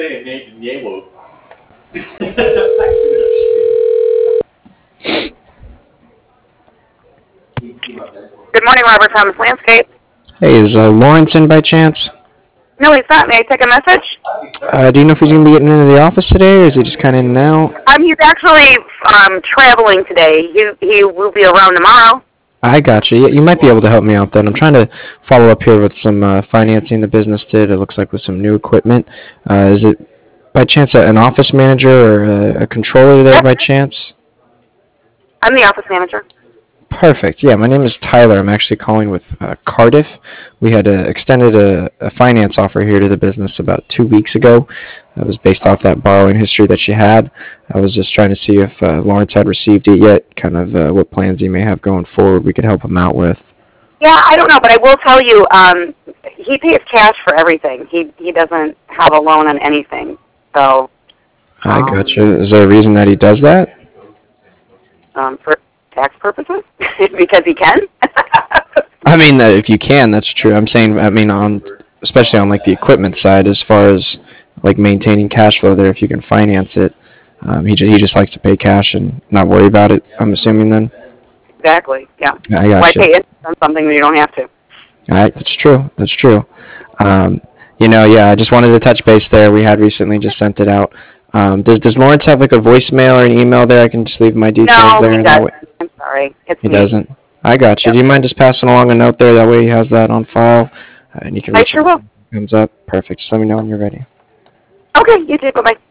Good morning, Robert Thomas Landscape. Hey, is Lawrence in by chance? No, he's not. May I take a message? Do you know if he's going to be getting into the office today, or is he just kind of in and out? He's actually traveling today. He will be around tomorrow. I got you. You might be able to help me out then. I'm trying to follow up here with some financing the business did. It looks like with some new equipment. Is it by chance an office manager or a controller there Yep. by chance? I'm the office manager. Perfect. Yeah, my name is Tyler. I'm actually calling with Cardiff. We had extended a finance offer here to the business about 2 weeks ago. That was based off that borrowing history that she had. I was just trying to see if Lawrence had received it yet, kind of what plans he may have going forward we could help him out with. Yeah, I don't know, but I will tell you, he pays cash for everything. He doesn't have a loan on anything. So. I got you. Is there a reason that he does that? For tax purposes, because he can. I mean, if you can, that's true. I'm saying, especially on like the equipment side, as far as like maintaining cash flow there, if you can finance it, he just likes to pay cash and not worry about it. I'm assuming then. Exactly. Yeah. I got Why you. pay interest on something that you don't have to? All right, that's true. That's true. Yeah, I just wanted to touch base there. We had recently just sent it out. Does Lawrence have like a voicemail or an email there? I can just leave my details No, there. he And that doesn't. way. I'm sorry. It's He me. doesn't. I got you. Yep. Do you mind just passing along a note there? That way he has that on file, and you can I reach sure him will. if it comes up. Perfect. Just let me know when you're ready. Okay, you too. Bye-bye.